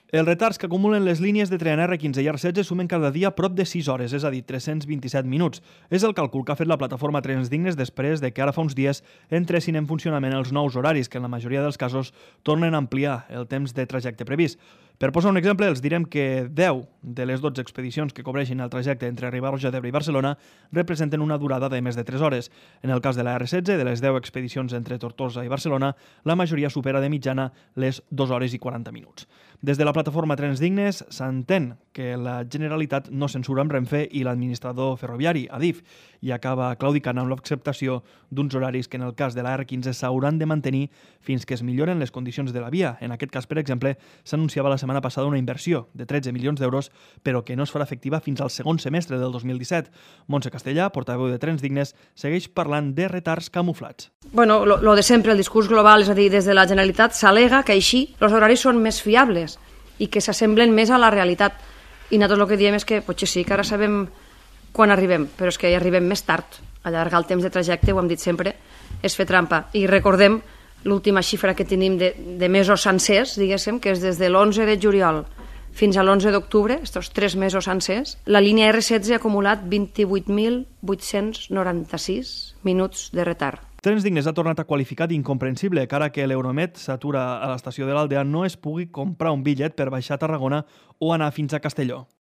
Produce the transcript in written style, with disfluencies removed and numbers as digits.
Els retards que acumulen les línies de tren R15 i R16 sumen cada dia prop de 6 hores, és a dir, 327 minuts. És el càlcul que ha fet la plataforma Trens Dignes després de que ara fa uns dies entressin en funcionament els nous horaris, que en la majoria dels casos tornen a ampliar el temps de trajecte previst. Per posar un exemple, els direm que 10 de les 12 expedicions que cobreixin el trajecte entre Riba-roja d'Ebre i Barcelona representen una durada de més de 3 hores. En el cas de la R16, de les 10 expedicions entre Tortosa i Barcelona, la majoria supera de mitjana les 2 hores i 40 minuts. Des de la plataforma Trens Dignes s'entén que la Generalitat no censura amb Renfe i l'administrador ferroviari, Adif, i acaba claudicant amb l'acceptació d'uns horaris que en el cas de la R15 s'hauran de mantenir fins que es milloren les condicions de la via. En aquest cas, per exemple, s'anunciava la setmana passada una inversió de 13 milions d'euros, però que no es farà efectiva fins al segon semestre del 2017. Montse Castellà, portaveu de Trens Dignes, segueix parlant de retards camuflats. Bueno, lo de sempre, el discurs global, és a dir, des de la Generalitat s'al·lega que així els horaris són més fiables i que s'assemblen més a la realitat. I nosaltres el que diem és que potser sí, que ara sabem quan arribem, però és que hi arribem més tard. Allargar el temps de trajecte, ho hem dit sempre, és fer trampa. I recordem l'última xifra que tenim de mesos sencers, diguéssim, que és des de l'11 de juliol fins a l'11 d'octubre, aquests 3 mesos sencers, la línia R16 ha acumulat 28.896 minuts de retard. Trens Dignes ha tornat a qualificar d'incomprensible que ara que l'Euromed s'atura a l'estació de l'Aldea no es pugui comprar un bitllet per baixar a Tarragona o anar fins a Castelló.